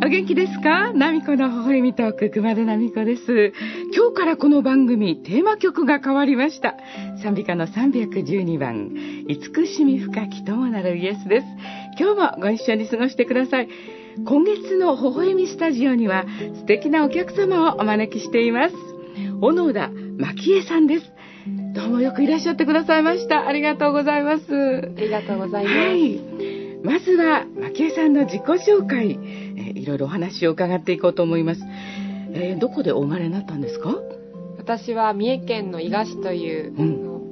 お元気ですか？ナミコの微笑みトーク、熊田ナミコです。今日からこの番組テーマ曲が変わりました。賛美歌の312番、慈しみ深き友なるイエスです。今日もご一緒に過ごしてください。今月の微笑みスタジオには素敵なお客様をお招きしています。小野田真紀恵さんです。どうもよくいらっしゃってくださいました。ありがとうございます。 ありがとうございます。はい、 まずは真紀恵さんの自己紹介、いろいろお話を伺っていこうと思います。どこでお生まれになったんですか？ 私は三重県の伊賀市という、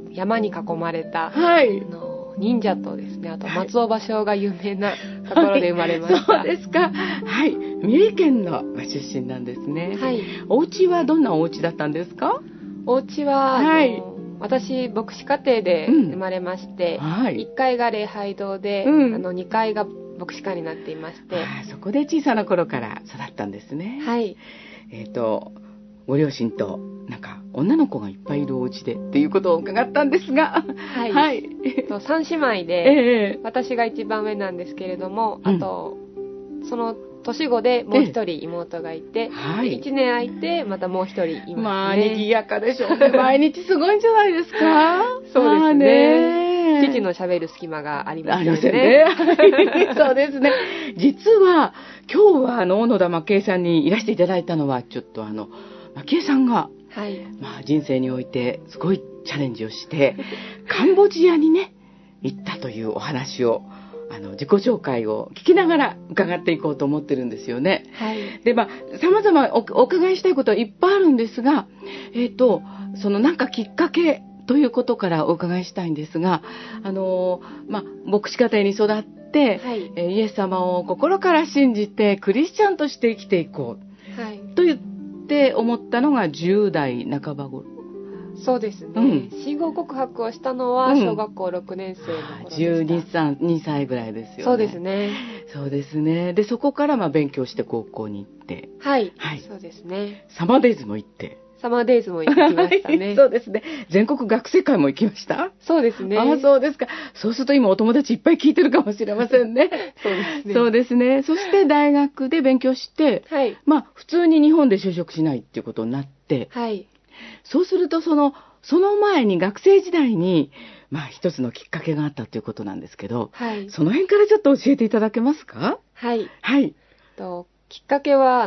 山に囲まれた、 はい、 忍者とですね、あと松尾芭蕉が有名なところで生まれました。 はい、そうですか。はい、三重県の出身なんですね。 はい。 お家はどんなお家だったんですか？ お家は、 はい、 私牧師家庭で生まれまして、 はい、 1階が礼拝堂で、2階が牧師館になっていまして、 そこで小さな頃から育ったんですね。 はい。 ご両親となんか女の子がいっぱいいるお家でっていうことを伺ったんですが、 はい、 はい、 3姉妹で、私が一番上なんですけれども、あとその年子でもう一人妹がいて、 はい、 1年空いてまたもう一人いますね。 まあ賑やかでしょうね。毎日すごいんじゃないですか？ そうですね。父の喋る隙間がありますよね。 そうですね。実は今日は小野田真紀恵さんにいらしていただいたのは、ちょっと真紀恵さんが、 はい、 人生においてすごいチャレンジをしてカンボジアにね行ったというお話を自己紹介を聞きながら伺っていこうと思ってるんですよね。 はい、 で様々お伺いしたいことはいっぱいあるんですが、そのなんかきっかけということからお伺いしたいんですが、牧師家庭に育って、 はい、 イエス様を心から信じてクリスチャンとして生きていこう、はい、と言って思ったのが10代半ば頃。 そうですね、信仰告白をしたのは小学校6年生の頃でした。 2歳ぐらいですよね。 そうですね。 そうですね。でそこから勉強して高校に行って、 はい、はい、そうですね。 サマーデイズも行って、 サマーデイズも行きましたね。 そうですね。全国学生会も行きました。 そうですね。 そうですか。そうすると今お友達いっぱい聞いてるかもしれませんね。 そうですね。 そうですね。そして大学で勉強して、 はい、 普通に日本で就職しないっていうことになって、 はい、 そうするとその前に学生時代に一つのきっかけがあったということなんですけど、 はい、 その辺からちょっと教えていただけますか？ はい、 はい、 きっかけは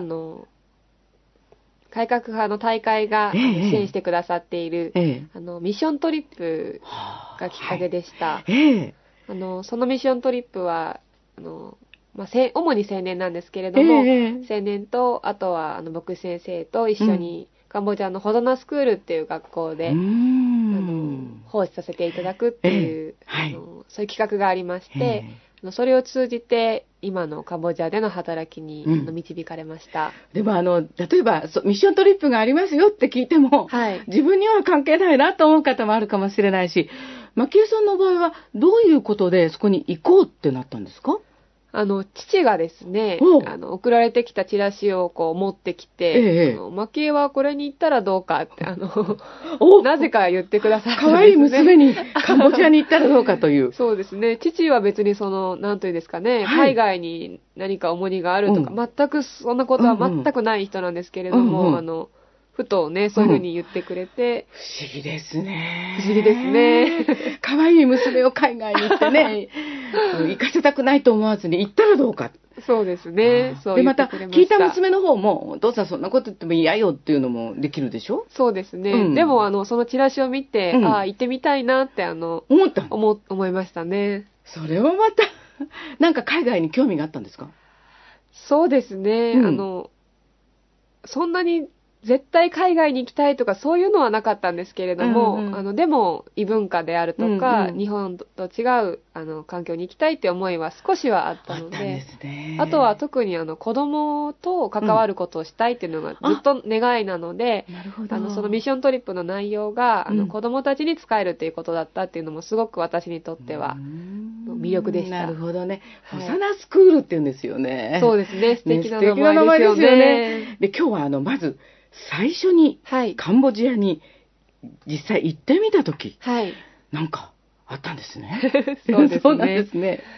改革派の大会が支援してくださっている、ミッショントリップがきっかけでした。そのミッショントリップは主に青年なんですけれども、青年とあとは牧師先生と一緒に、カンボジアのホドナスクールっていう学校で奉仕させていただくっていう、そういう企画がありまして、それを通じて今のカンボジアでの働きに導かれました。 でも例えばミッショントリップがありますよって聞いても、自分には関係ないなと思う方もあるかもしれないし、真紀恵さんの場合はどういうことでそこに行こうってなったんですか？ 父がですね、送られてきたチラシを持ってきて、真紀恵はこれに行ったらどうかってなぜか言ってくださったんですね。 可愛い娘にカンボジアに行ったらどうかという。 そうですね。父は別になんというんですかね、海外に何か重荷があるとか、全くそんなことは全くない人なんですけれども、ふとね、そういうふうに言ってくれて、 不思議ですね。 不思議ですね。 可愛い娘を海外に行ってね、行かせたくないと思わずに行ったらどうか。 そうですね。そう言ってくれました。 で、また聞いた娘の方も、お父さんそんなこと言っても嫌よっていうのもできるでしょ？ そうですね。でも、そのチラシを見て、行ってみたいなって思いましたね。 それはまた、なんか海外に興味があったんですか？ そうですね。そんなに絶対海外に行きたいとかそういうのはなかったんですけれども、でも異文化であるとか、日本と違う環境に行きたいって思いは少しはあったので、あとは特に子供と関わることをしたいっていうのがずっと願いなので、そのミッショントリップの内容が子供たちに使えるっていうことだったっていうのもすごく私にとっては魅力でした。 なるほどね。ホサナスクールって言うんですよね。 そうですね。素敵な名前ですよね。 で、今日はまず最初にカンボジアに実際行ってみたとき、なんかあったんですね。 そうですね。 そうなんですね。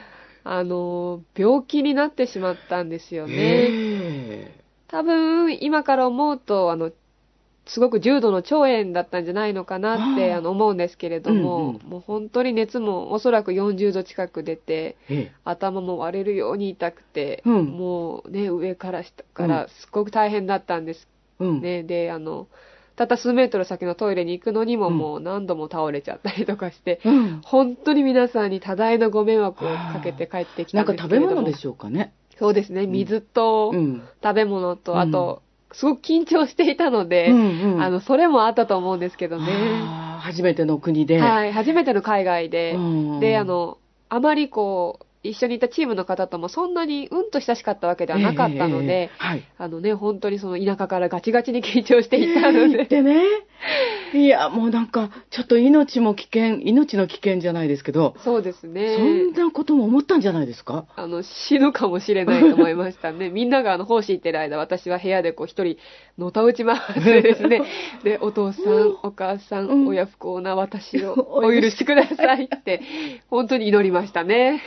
病気になってしまったんですよね。多分、今から思うと、すごく重度の腸炎だったんじゃないのかなって思うんですけれども、もう本当に熱もおそらく40度近く出て、頭も割れるように痛くて、もうね、上から下からすごく大変だったんですね。で、たった数メートル先のトイレに行くのにももう何度も倒れちゃったりとかして、本当に皆さんに多大なご迷惑をかけて帰ってきたんですけれども。なんか食べ物でしょうかね。 そうですね、水と食べ物と、あと、すごく緊張していたので、それもあったと思うんですけどね。 初めての国で。 はい、初めての海外で。で、あまり一緒にいたチームの方ともそんなにと親しかったわけではなかったので、本当にその田舎からガチガチに緊張していたので。 ってね。いや、もうなんか、ちょっと命の危険じゃないですけど。 そうですね。 そんなことも思ったんじゃないですか？ 死ぬかもしれないと思いましたね。みんなが奉仕行ってる間、私は部屋で一人、のたうち回ってですね。で、お父さん、お母さん、親不幸な私をお許しくださいって、本当に祈りましたね。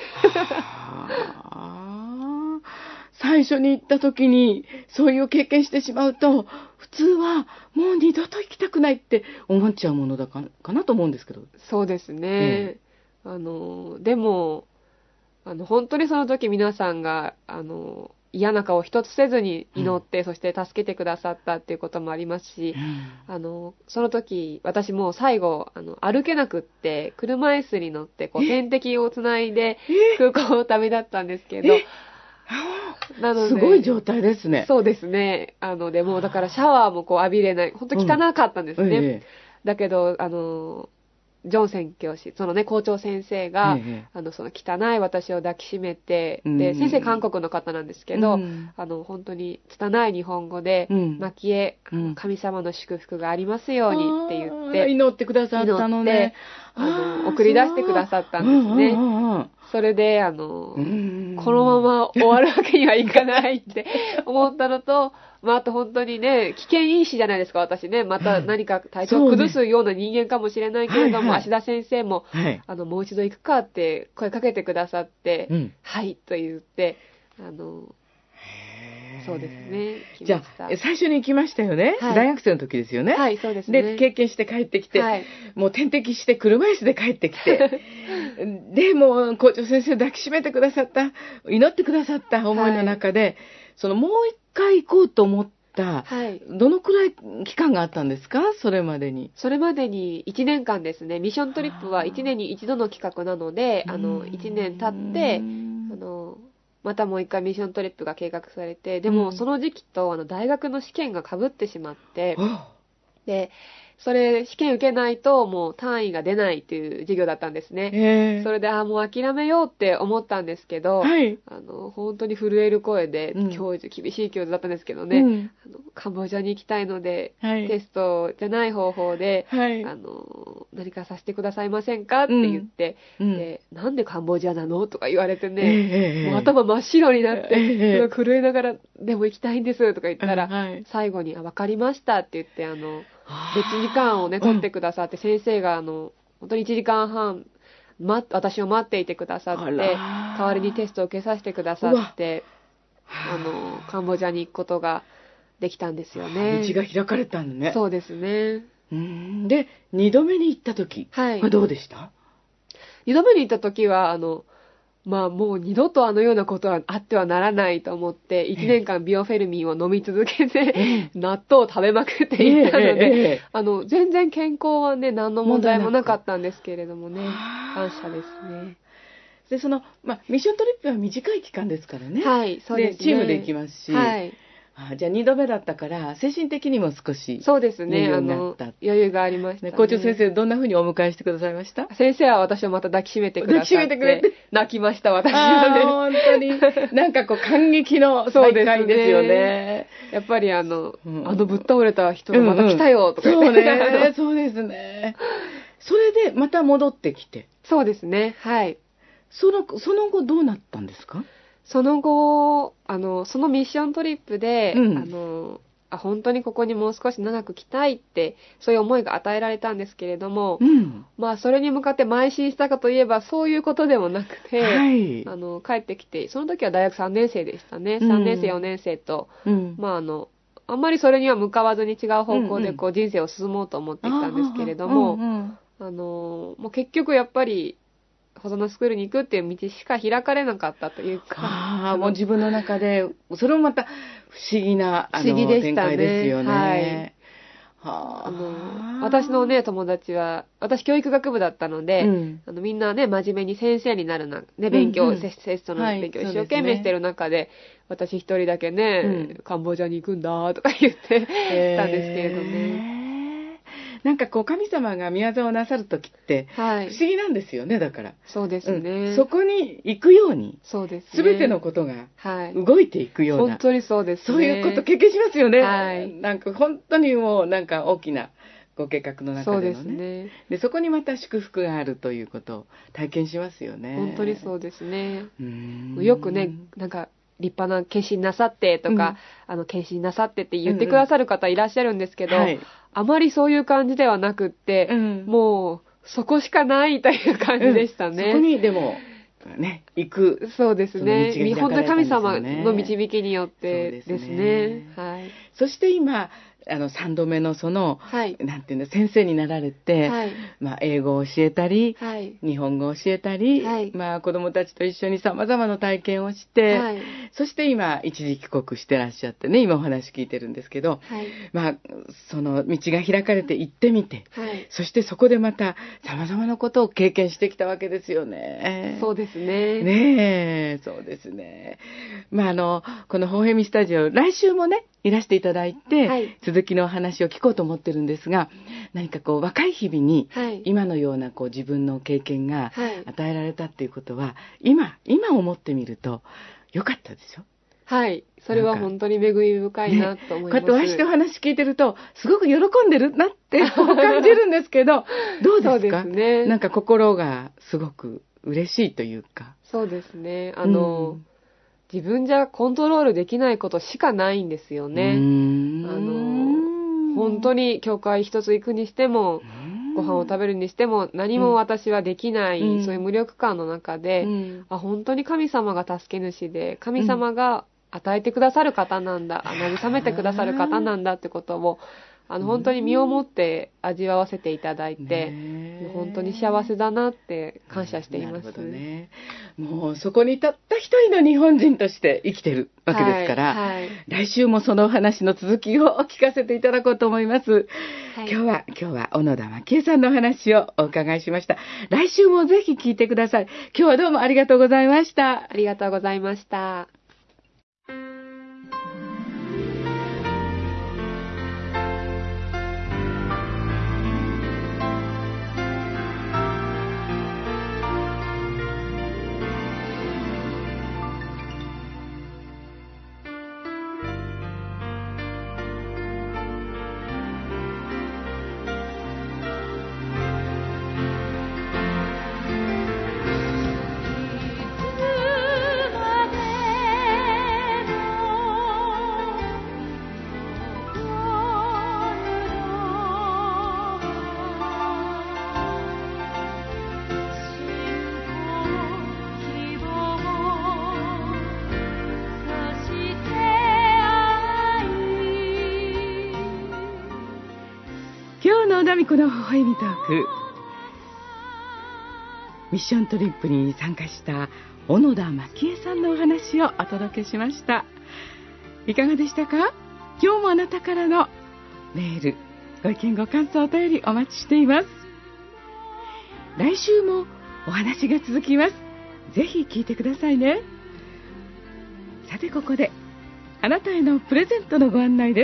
最初に行った時にそういう経験してしまうと、普通はもう二度と行きたくないって思っちゃうものだかなと思うんですけど。 そうですね。でも本当にその時皆さんが嫌な顔一つせずに祈って、そして助けてくださったっていうこともありますし、その時私もう最後歩けなくって車椅子に乗って点滴をつないで空港を旅立ったんですけど、なので、 すごい状態ですね。 そうですね。でもだからシャワーも浴びれない。本当汚かったんですね。だけど、ジョン宣教師、そのね、校長先生が、その汚い私を抱きしめて、で、先生韓国の方なんですけど、本当に拙い日本語で、蒔絵、神様の祝福がありますようにって言って、 祈ってくださったのね。 送り出してくださったんですね。それで、このまま終わるわけにはいかないって思ったのと、あと本当にね、危険因子じゃないですか、私ね。また何か体調を崩すような人間かもしれないけれども、芦田先生も、もう一度行くかって声かけてくださって、はい、と言って、そうですね。 じゃあ、最初に行きましたよね。大学生の時ですよね。 はい、そうですね。 で、経験して帰ってきて、もう点滴して車椅子で帰ってきて、で、もう校長先生抱きしめてくださった、祈ってくださった思いの中で、もう一回行こうと思った、どのくらい期間があったんですか？それまでに。 それまでに1年間ですね。ミッショントリップは1年に1度の企画なので、1年経って、またもう一回ミッショントリップが計画されて、でもその時期と大学の試験が被ってしまって、で、それ試験受けないともう単位が出ないっていう授業だったんですね。それでもう諦めようって思ったんですけど、本当に震える声で、厳しい教授だったんですけどね、カンボジアに行きたいので、テストじゃない方法で、何かさせてくださいませんかって言って、で、なんでカンボジアなのとか言われてね、もう頭真っ白になって、震えながら、でも行きたいんですとか言ったら、最後に、わかりましたって言って、別時間をね、取ってくださって、先生が本当に1時間半、私を待っていてくださって、代わりにテストを受けさせてくださって、カンボジアに行くことができたんですよね。 道が開かれたのね。 そうですね。 で、2度目に行った時はどうでした？ 2 度目に行った時は、もう二度とようなことはあってはならないと思って、1年間ビオフェルミンを飲み続けて、納豆を食べまくっていったので、全然健康はね、何の問題もなかったんですけれどもね、感謝ですね。 で、ミッショントリップは短い期間ですからね。 はい、そうですね。 で、チームで行きますし、じゃあ2度目だったから、精神的にも少し、 そうですね、余裕がありましたね。 校長先生、どんな風にお迎えしてくださいました？ 先生は私をまた抱きしめてくださって。抱きしめてくれて。泣きました、私はね。 本当に。なんか感激の再会ですよね。 やっぱりぶっ倒れた人がまた来たよ、とか言って。 そうですね。それで、また戻ってきて。 そうですね、はい。 その後どうなったんですか？ その後、そのミッショントリップで、 本当にここにもう少し長く来たいって、そういう思いが与えられたんですけれども、それに向かって邁進したかといえば、そういうことでもなくて、帰ってきて、その時は大学3年生でしたね。3年生、4年生と、あんまりそれには向かわずに違う方向で人生を進もうと思ってきたんですけれども、もう結局やっぱり、細野スクールに行くっていう道しか開かれなかったというか。 もう自分の中で、それもまた不思議な展開ですよね。 私のね、友達は、私教育学部だったので、みんなね、真面目に先生になる勉強、テストの勉強一生懸命してる中で、私一人だけね、カンボジアに行くんだとか言ってたんですけれどね。 なんか神様が宮沢をなさるときって、不思議なんですよね、だから。 そうですね。 そこに行くように、 そうですね。 すべてのことが動いていくような。 本当にそうですね。 そういうこと経験しますよね。なんか本当にもうなんか大きなご計画の中でのね。 そうですね。 で、そこにまた祝福があるということを体験しますよね。 本当にそうですね。よくね、なんか、立派な献身なさってとか、献身なさってって言ってくださる方いらっしゃるんですけど、あまりそういう感じではなくって、もうそこしかないという感じでしたね。 そこにでもね、行く。 そうですね。本当に神様の導きによってですね。 そして今、3度目のなんていうの、先生になられて、英語を教えたり、日本語を教えたり、子供たちと一緒に様々な体験をして、そして今、一時帰国してらっしゃってね、今お話聞いてるんですけど、その道が開かれて行ってみて、そしてそこでまた様々なことを経験してきたわけですよね。 そうですね。 ねえ、そうですね。このホーヘミスタジオ、来週もね、いらしていただいて、続きのお話を聞こうと思ってるんですが、何か若い日々に、今のような自分の経験が与えられたっていうことは、今思ってみると、良かったでしょ？ はい。それは本当に恵み深いなと思います。 こうやってお話してお話聞いてると、すごく喜んでるなって感じるんですけど、どうですか？そうですね。なんか心がすごく嬉しいというか。 そうですね。自分じゃコントロールできないことしかないんですよね。本当に教会一つ行くにしても、ご飯を食べるにしても、何も私はできない、そういう無力感の中で、本当に神様が助け主で、神様が与えてくださる方なんだ、慰めてくださる方なんだってことを、本当に身をもって味わわせていただいて、本当に幸せだなって感謝しています。なるほどね。 もうそこにたった一人の日本人として生きてるわけですから、来週もそのお話の続きを聞かせていただこうと思います。今日は小野田真紀恵さんのお話をお伺いしました。来週もぜひ聞いてください。今日はどうもありがとうございました。 ありがとうございました。 ナミコの微笑みトーク、ミッショントリップに参加した小野田真紀恵さんのお話をお届けしました。いかがでしたか？今日もあなたからのメール、ご意見ご感想お便りお待ちしています。来週もお話が続きます。ぜひ聞いてくださいね。さてここであなたへのプレゼントのご案内です。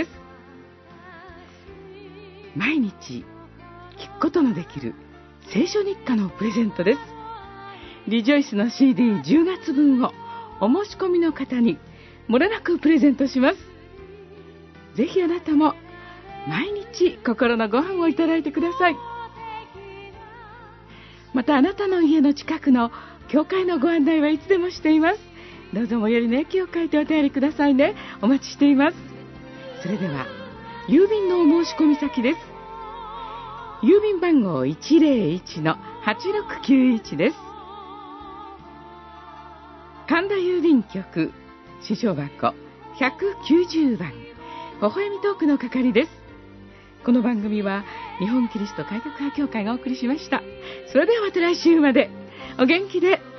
毎日聞くことのできる聖書日課のプレゼントです。リジョイスの CD10 月分をお申し込みの方にもれなくプレゼントします。ぜひあなたも毎日心のご飯をいただいてください。またあなたの家の近くの教会のご案内はいつでもしています。どうぞ最寄りの駅を書いてお便りくださいね。お待ちしています。それでは郵便のお申し込み先です。郵便番号 101-8691 です。神田郵便局支所箱190番、微笑みトークの係です。この番組は日本キリスト改革派協会がお送りしました。それではまた来週までお元気で。